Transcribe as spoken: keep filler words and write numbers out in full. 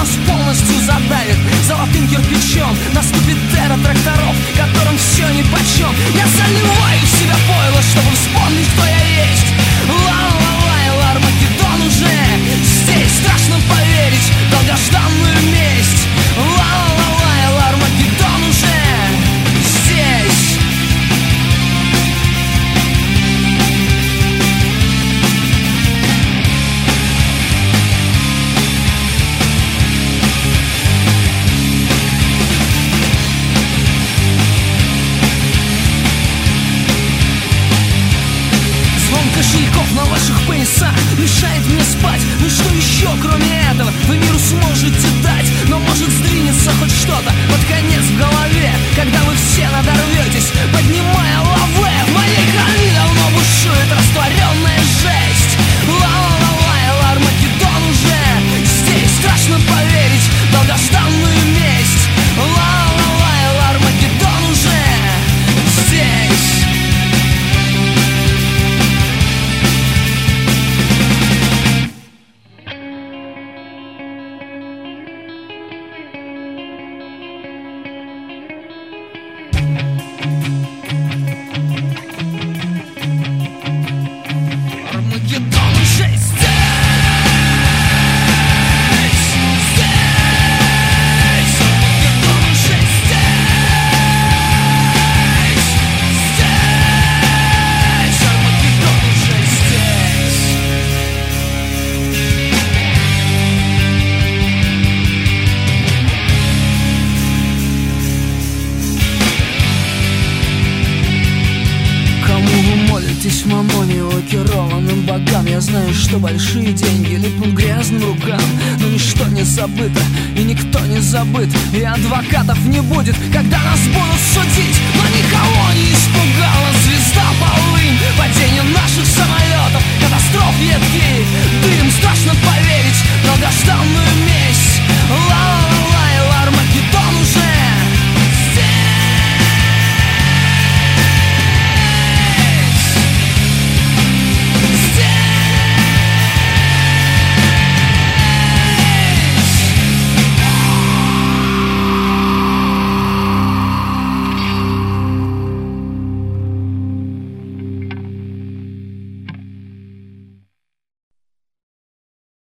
нас полностью задавит золотым кирпичом. Наступит эра тракторов, которым все нипочем. Я заливаю в себя пойло, чтобы вспомнить, кто я есть. Ла-ла-ла-ла, Армагеддон уже здесь. Страшно поверить в долгожданную месть. Ла-ла-ла-ла, Армагеддон уже здесь. Кошельков на ваших поясах мешает мне спать. Ну что еще кроме этого вы миру сможете дать? Но может сдвинется хоть что-то под конец в голове, когда вы все надорветесь, поднимая лаве. В моей крови давно бушует растворенная жесть. Ла-ла-ла-ла, Армагеддон уже здесь. Страшно поверить в долгожданную месть. Ла-ла-ла-ла, Армагеддон уже здесь. Мамоне, лакированным богам. Я знаю, что большие деньги липнут грязным рукам, но ничто не забыто и никто не забыт. И адвокатов не будет, когда нас будут судить. Но никого не испугала звезда полынь, падение наших самолетов, катастроф едких.